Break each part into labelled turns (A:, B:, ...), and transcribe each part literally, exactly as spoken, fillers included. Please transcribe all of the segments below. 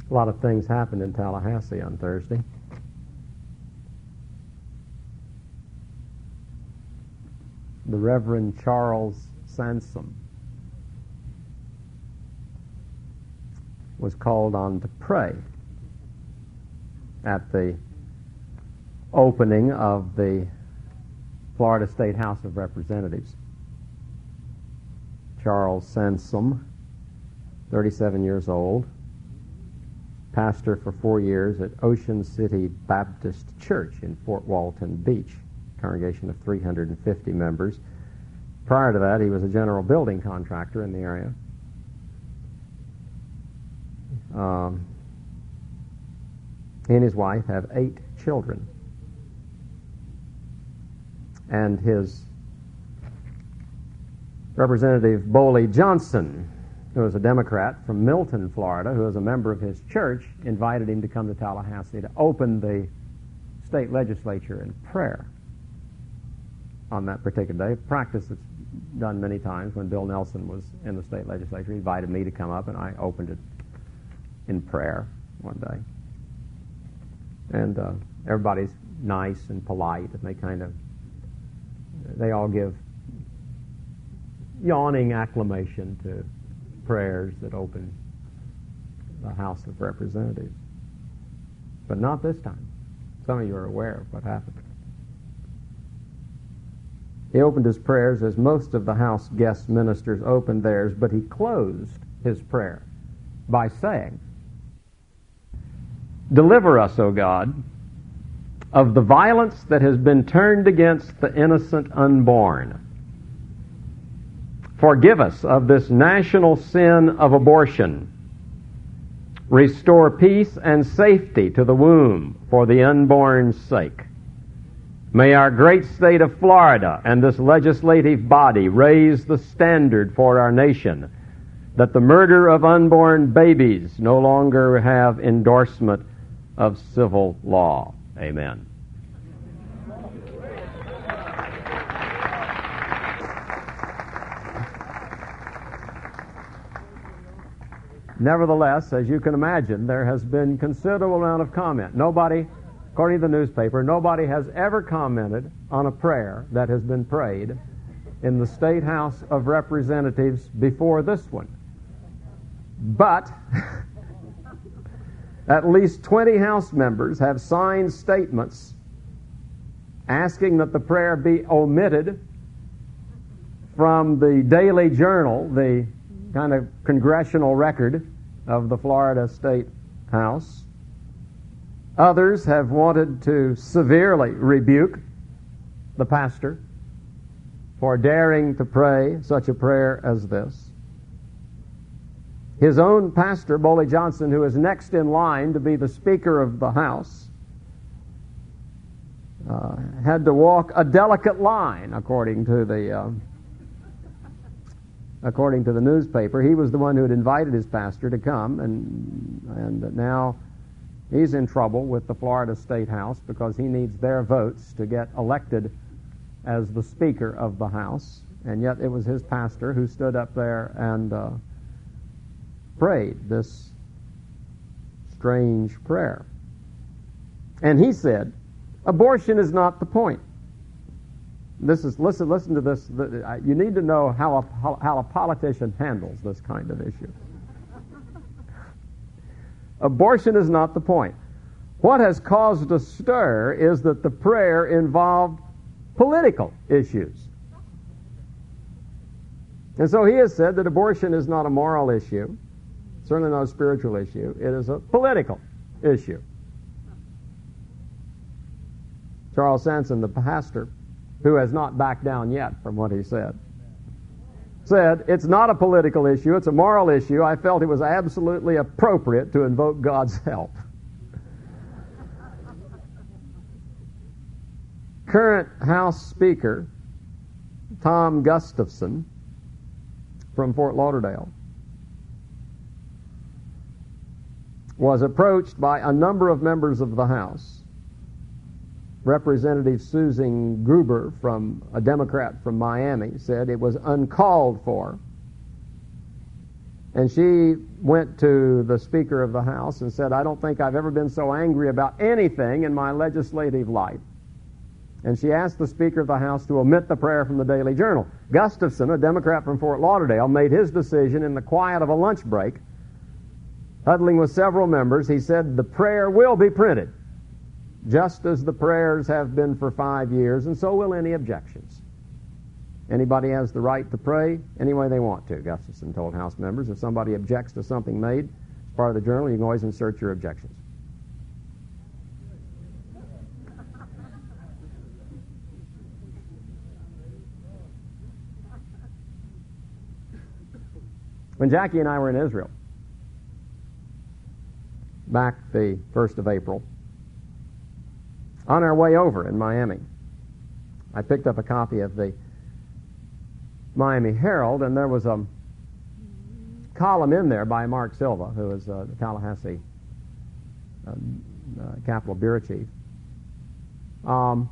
A: A lot of things happened in Tallahassee on Thursday. The Reverend Charles Sansom was called on to pray at the opening of the Florida State House of Representatives. Charles Sansom, thirty-seven years old, pastor for four years at Ocean City Baptist Church in Fort Walton Beach, congregation of three hundred fifty members. Prior to that, he was a general building contractor in the area. Um, he and his wife have eight children. And his Representative Boley Johnson, who is a Democrat from Milton, Florida, who is a member of his church, invited him to come to Tallahassee to open the state legislature in prayer on that particular day. Practice that's done many times. When Bill Nelson was in the state legislature, he invited me to come up, and I opened it in prayer one day. And uh, everybody's nice and polite, and they kind of, they all give yawning acclamation to prayers that open the House of Representatives. But not this time. Some of you are aware of what happened. He opened his prayers as most of the House guest ministers opened theirs, but he closed his prayer by saying, "Deliver us, O God, of the violence that has been turned against the innocent unborn. Forgive us of this national sin of abortion. Restore peace and safety to the womb for the unborn's sake. May our great state of Florida and this legislative body raise the standard for our nation, that the murder of unborn babies no longer have endorsement of civil law." Amen. Nevertheless, as you can imagine, there has been considerable amount of comment. Nobody, according to the newspaper, nobody has ever commented on a prayer that has been prayed in the State House of Representatives before this one. But at least twenty House members have signed statements asking that the prayer be omitted from the Daily Journal, the kind of congressional record of the Florida State House. Others have wanted to severely rebuke the pastor for daring to pray such a prayer as this. His own pastor, Boley Johnson, who is next in line to be the Speaker of the House, uh, had to walk a delicate line, according to the uh, according to the newspaper. He was the one who had invited his pastor to come, and and now he's in trouble with the Florida State House because he needs their votes to get elected as the Speaker of the House. And yet it was his pastor who stood up there and uh, prayed this strange prayer. And he said, abortion is not the point. This is listen. Listen to this. You need to know how a how a politician handles this kind of issue. Abortion is not the point. What has caused a stir is that the prayer involved political issues, and so he has said that abortion is not a moral issue, certainly not a spiritual issue. It is a political issue. Charles Sansom, the pastor, who has not backed down yet from what he said, said, it's not a political issue, it's a moral issue. I felt it was absolutely appropriate to invoke God's help. Current House Speaker Tom Gustafson from Fort Lauderdale was approached by a number of members of the House. Representative Susan Gruber, from a Democrat from Miami, said it was uncalled for And she went to the Speaker of the House and said, I don't think I've ever been so angry about anything in my legislative life. And she asked the Speaker of the House to omit the prayer from the Daily Journal. Gustafson, a Democrat from Fort Lauderdale, made his decision in the quiet of a lunch break. Huddling with several members, he said, the prayer will be printed, just as the prayers have been for five years, and so will any objections. Anybody has the right to pray any way they want to, Gustafson told House members. If somebody objects to something made as part of the journal, you can always insert your objections. When Jackie and I were in Israel, back the first of April, on our way over in Miami, I picked up a copy of the Miami Herald, and there was a column in there by Mark Silva, who is uh, the Tallahassee um, uh, Capitol Bureau Chief, um,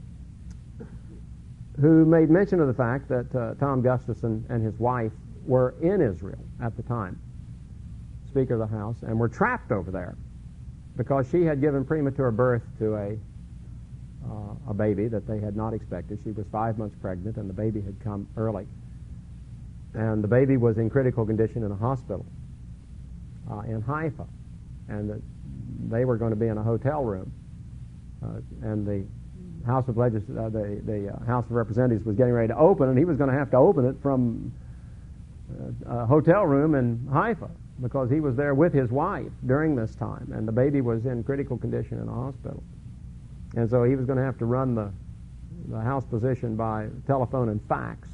A: who made mention of the fact that uh, Tom Gustafson and his wife were in Israel at the time, Speaker of the House, and were trapped over there because she had given premature birth to a uh, a baby that they had not expected. She was five months pregnant, and the baby had come early. And the baby was in critical condition in a hospital uh, in Haifa, and the, they were going to be in a hotel room. Uh, and the House of Legis- uh, the, the uh, House of Representatives was getting ready to open, and he was going to have to open it from a hotel room in Haifa because he was there with his wife during this time, and the baby was in critical condition in a hospital. And so he was going to have to run the, the House position by telephone and fax.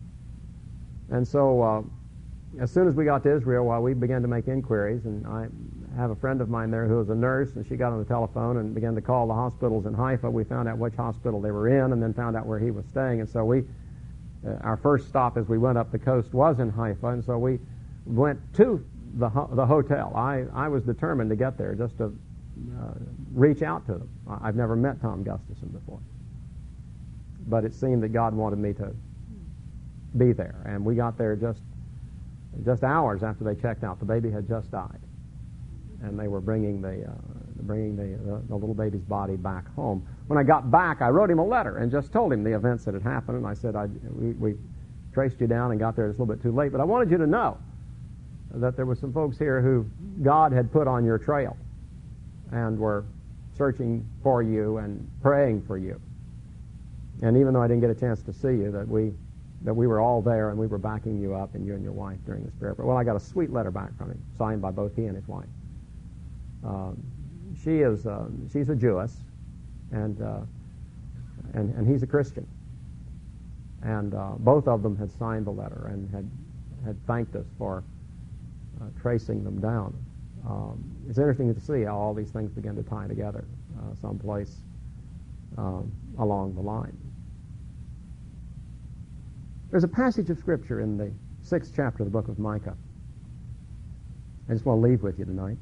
A: And so uh, as soon as we got to Israel, well, we began to make inquiries, and I have a friend of mine there who was a nurse, and she got on the telephone and began to call the hospitals in Haifa. We found out which hospital they were in, and then found out where he was staying. And so we Uh, our first stop as we went up the coast was in Haifa, and so we went to the ho- the hotel. I, I was determined to get there just to uh, reach out to them. I've never met Tom Gustafson before, but it seemed that God wanted me to be there, and we got there just just hours after they checked out. The baby had just died, and they were bringing the uh, bringing the, the the little baby's body back home. When I got back, I wrote him a letter and just told him the events that had happened, and I said, I, we, we traced you down and got there just a little bit too late, but I wanted you to know that there were some folks here who God had put on your trail and were searching for you and praying for you. And even though I didn't get a chance to see you, that we that we were all there and we were backing you up, and you and your wife during this prayer. But, well, I got a sweet letter back from him, signed by both he and his wife. Um, she is uh, she's a Jewess, and uh, and and he's a Christian, and uh, both of them had signed the letter and had had thanked us for uh, tracing them down. Um, it's interesting to see how all these things begin to tie together uh, someplace um, along the line. There's a passage of Scripture in the sixth chapter of the book of Micah I just want to leave with you tonight.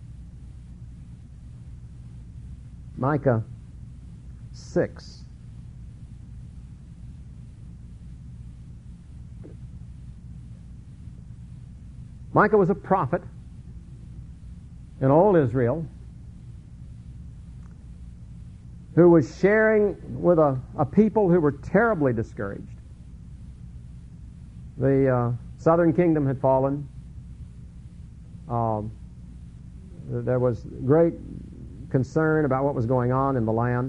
A: Micah six. Micah was a prophet in all Israel who was sharing with a, a people who were terribly discouraged. The uh, southern kingdom had fallen. Um, there was great concern about what was going on in the land.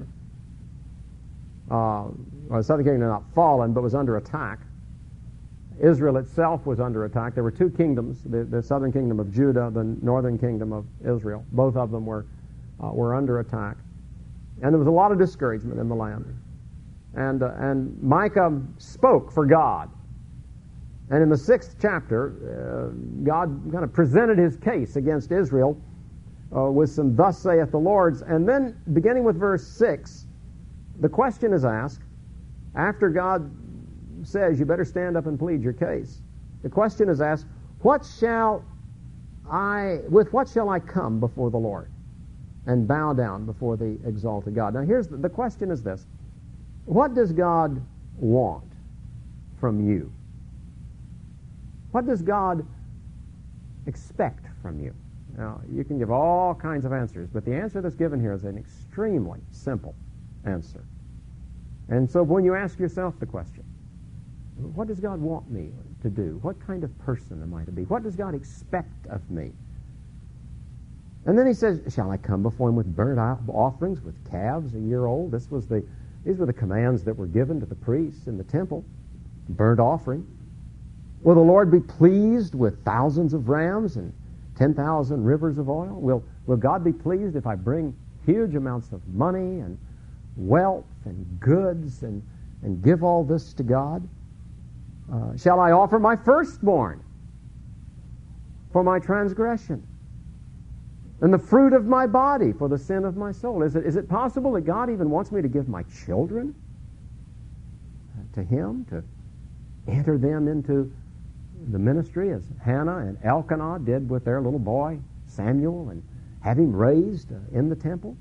A: Uh, well, the southern kingdom had not fallen, but was under attack. Israel itself was under attack. There were two kingdoms, the, the southern kingdom of Judah, the northern kingdom of Israel. Both of them were uh, were under attack. And there was a lot of discouragement in the land. And, uh, and Micah spoke for God. And in the sixth chapter, uh, God kind of presented his case against Israel uh, with some "Thus saith the Lord." And then, beginning with verse six, the question is asked, after God says, you better stand up and plead your case. The question is asked, what shall I, with what shall I come before the Lord and bow down before the exalted God? Now here's the, the question is this. What does God want from you? What does God expect from you? Now, you can give all kinds of answers, but the answer that's given here is an extremely simple answer. And so when you ask yourself the question, what does God want me to do? What kind of person am I to be? What does God expect of me? And then he says, shall I come before him with burnt offerings, with calves a year old? This was the, these were the commands that were given to the priests in the temple. Burnt offering. Will the Lord be pleased with thousands of rams and ten thousand rivers of oil? Will, will God be pleased if I bring huge amounts of money and wealth and goods and, and give all this to God? Uh, shall I offer my firstborn for my transgression, and the fruit of my body for the sin of my soul? Is it, is it possible that God even wants me to give my children to him, to enter them into the ministry as Hannah and Elkanah did with their little boy Samuel, and have him raised uh, in the temple?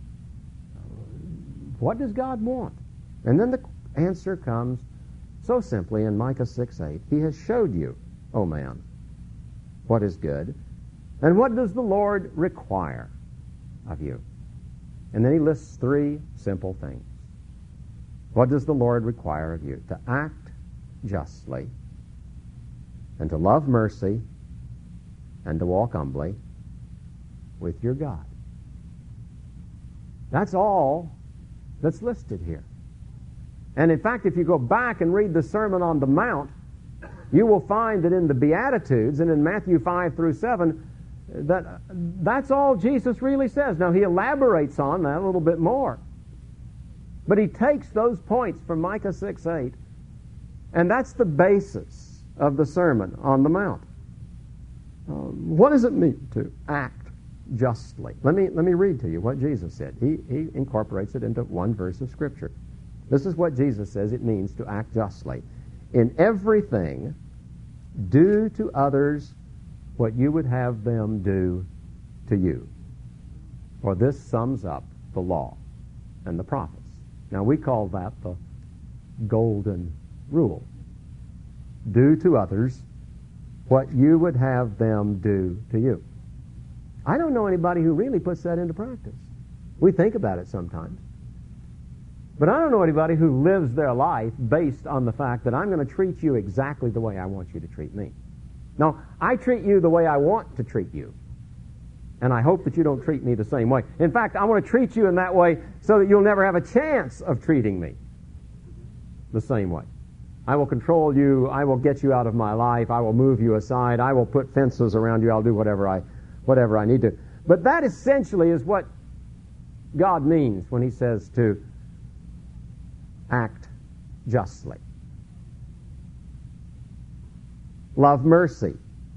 A: What does God want? And then the answer comes so simply in Micah six eight. He has showed you, O man, what is good, and what does the Lord require of you? And then he lists three simple things. What does the Lord require of you? To act justly, and to love mercy, and to walk humbly with your God. That's all that's listed here. And in fact, if you go back and read the Sermon on the Mount, you will find that in the Beatitudes and in Matthew five through seven, that that's all Jesus really says. Now, he elaborates on that a little bit more. But he takes those points from Micah six eight, and that's the basis of the Sermon on the Mount. Um, what does it mean to act justly? Let me, let me read to you what Jesus said. He, he incorporates it into one verse of Scripture. This is what Jesus says it means to act justly. In everything, do to others what you would have them do to you. For this sums up the law and the prophets. Now, we call that the golden rule. Do to others what you would have them do to you. I don't know anybody who really puts that into practice. We think about it sometimes. But I don't know anybody who lives their life based on the fact that I'm going to treat you exactly the way I want you to treat me. Now, I treat you the way I want to treat you. And I hope that you don't treat me the same way. In fact, I want to treat you in that way so that you'll never have a chance of treating me the same way. I will control you. I will get you out of my life. I will move you aside. I will put fences around you. I'll do whatever I, whatever I need to. But that essentially is what God means when he says to act justly. Love mercy.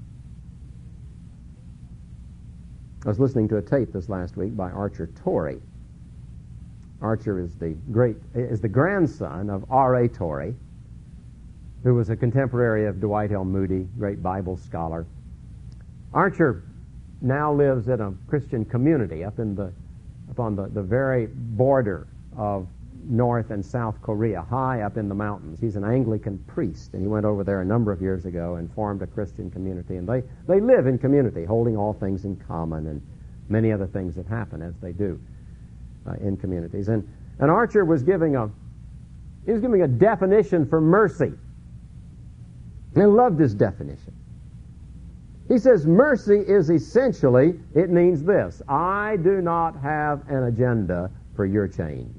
A: I was listening to a tape this last week by Archer Torrey. Archer is the great is the grandson of R A Torrey, who was a contemporary of Dwight L. Moody, great Bible scholar. Archer now lives in a Christian community up in the up on the, the very border of North and South Korea, high up in the mountains. He's an Anglican priest, and he went over there a number of years ago and formed a Christian community. And they, they live in community, holding all things in common, and many other things that happen as they do uh, in communities. And, and Archer was giving a he was giving a definition for mercy. And I loved his definition. He says mercy is essentially, it means this: I do not have an agenda for your change.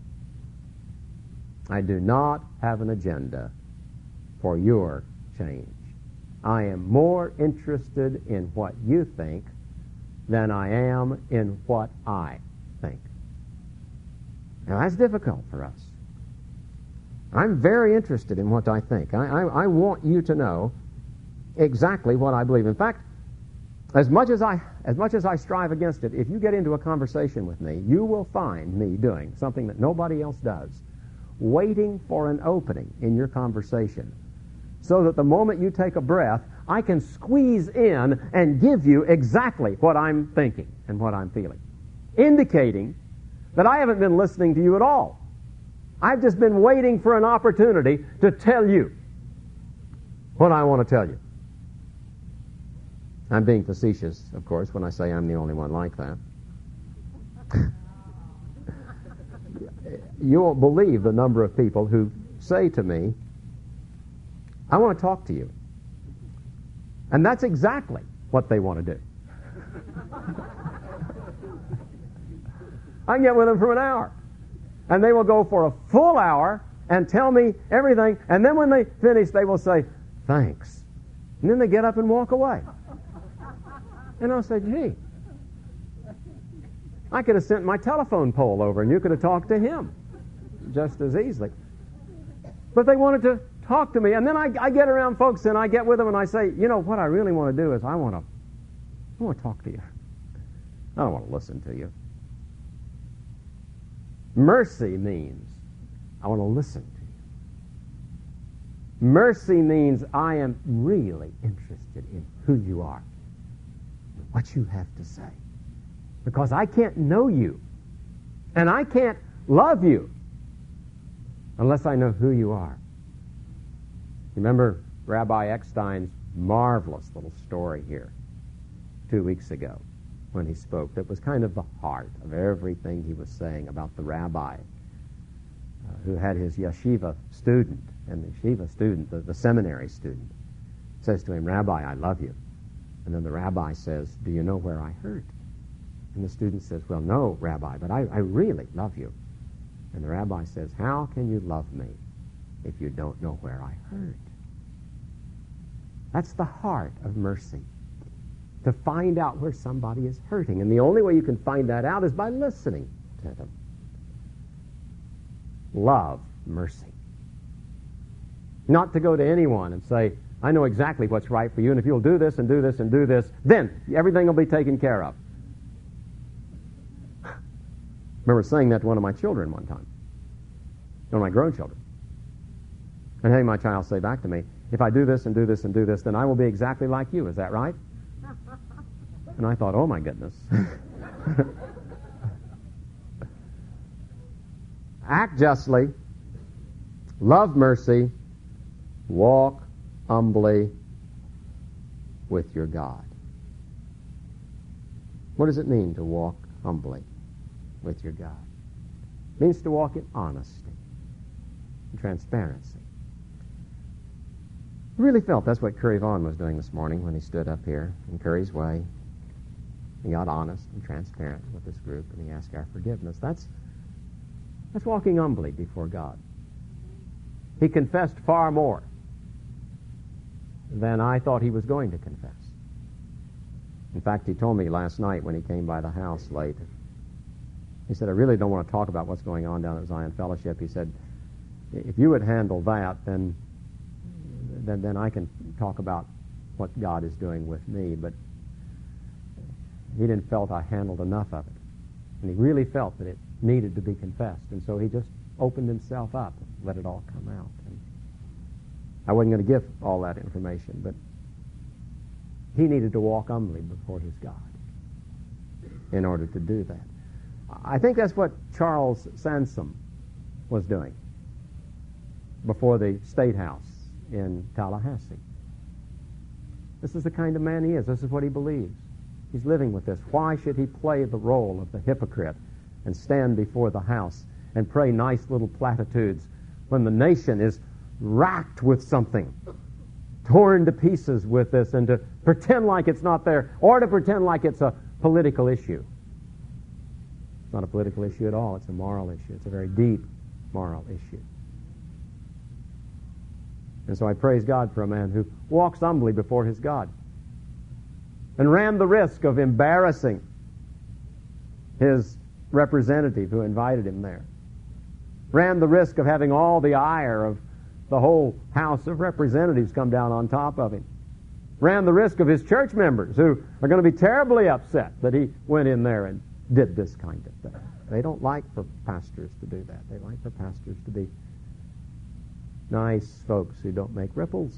A: I do not have an agenda for your change. I am more interested in what you think than I am in what I think. Now, that's difficult for us. I'm very interested in what I think. I, I, I want you to know exactly what I believe. In fact, as much as I as much as I strive against it, if you get into a conversation with me, you will find me doing something that nobody else does, waiting for an opening in your conversation so that the moment you take a breath, I can squeeze in and give you exactly what I'm thinking and what I'm feeling, indicating that I haven't been listening to you at all. I've just been waiting for an opportunity to tell you what I want to tell you. I'm being facetious, of course, when I say I'm the only one like that. You won't believe the number of people who say to me, I want to talk to you. And that's exactly what they want to do. I can get with them for an hour. And they will go for a full hour and tell me everything. And then when they finish, they will say, thanks. And then they get up and walk away. And I'll say, gee, I could have sent my telephone pole over and you could have talked to him just as easily. But they wanted to talk to me. And then I, I get around folks and I get with them and I say, you know, what I really want to do is I want to, I want to talk to you. I don't want to listen to you. Mercy means I want to listen to you. Mercy means I am really interested in who you are, what you have to say. Because I can't know you, and I can't love you unless I know who you are. Remember Rabbi Eckstein's marvelous little story here two weeks ago when he spoke that was kind of the heart of everything he was saying about the rabbi uh, who had his yeshiva student, and the yeshiva student, the, the seminary student, says to him, Rabbi, I love you. And then the rabbi says, do you know where I hurt? And the student says, well, no, Rabbi, but I, I really love you. And the rabbi says, how can you love me if you don't know where I hurt? That's the heart of mercy, to find out where somebody is hurting. And the only way you can find that out is by listening to them. Love mercy. Not to go to anyone and say, I know exactly what's right for you, and if you'll do this and do this and do this, then everything will be taken care of. I remember saying that to one of my children one time, one of my grown children. And having my child say back to me, if I do this and do this and do this, then I will be exactly like you. Is that right? And I thought, oh my goodness. Act justly, love mercy, walk humbly with your God. What does it mean to walk humbly with your God? It means to walk in honesty and transparency. I really felt that's what Curry Vaughan was doing this morning when he stood up here in Curry's way. He got honest and transparent with this group, and he asked our forgiveness. That's, that's walking humbly before God. He confessed far more than I thought he was going to confess. In fact, he told me last night when he came by the house late, he said, I really don't want to talk about what's going on down at Zion Fellowship. He said, if you would handle that, then, then, then I can talk about what God is doing with me. But he didn't felt I handled enough of it. And he really felt that it needed to be confessed. And so he just opened himself up and let it all come out. And I wasn't going to give all that information, but he needed to walk humbly before his God in order to do that. I think that's what Charles Sansom was doing before the State House in Tallahassee. This is the kind of man he is. This is what he believes. He's living with this. Why should he play the role of the hypocrite and stand before the House and pray nice little platitudes when the nation is racked with something, torn to pieces with this, and to pretend like it's not there, or to pretend like it's a political issue? It's not a political issue at all. It's a moral issue. It's a very deep moral issue. And so I praise God for a man who walks humbly before his God and ran the risk of embarrassing his representative who invited him there. Ran the risk of having all the ire of the whole House of Representatives come down on top of him. Ran the risk of his church members who are going to be terribly upset that he went in there and did this kind of thing. They don't like for pastors to do that. They like for pastors to be nice folks who don't make ripples.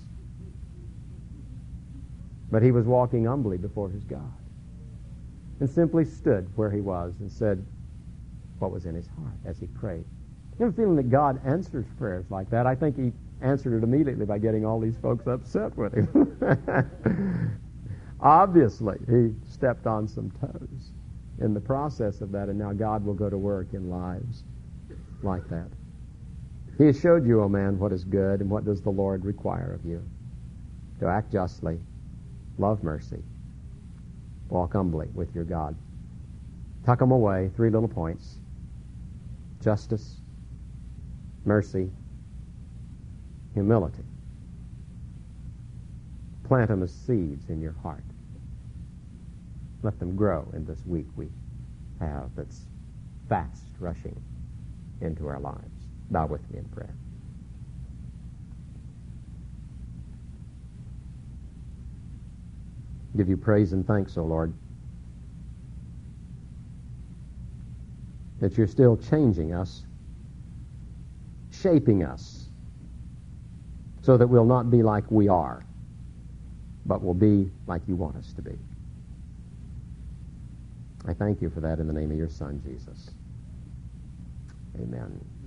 A: But he was walking humbly before his God and simply stood where he was and said what was in his heart as he prayed. You have a feeling that God answers prayers like that. I think he answered it immediately by getting all these folks upset with him. Obviously, he stepped on some toes in the process of that, and now God will go to work in lives like that. He has showed you, O man, what is good, and what does the Lord require of you? To act justly, love mercy, walk humbly with your God. Tuck them away, three little points. Justice, mercy, humility. Plant them as seeds in your heart. Let them grow in this week we have that's fast rushing into our lives. Bow with me in prayer. Give you praise and thanks, O Lord, that you're still changing us, shaping us, so that we'll not be like we are, but we'll be like you want us to be. I thank you for that in the name of your Son, Jesus. Amen.